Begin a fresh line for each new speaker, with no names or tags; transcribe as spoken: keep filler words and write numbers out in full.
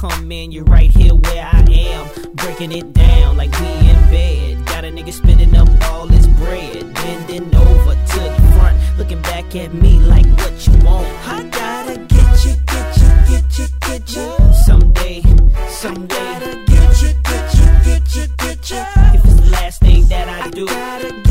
come in, you're right here where I am, breaking it down like we in bed. Got a nigga spending up all his bread, bending over to the front, looking back at me like what you want. I gotta get you, get you, get you, get you. Someday, someday, I gotta get you, get you, get you, get you. If it's the last thing that I do, I gotta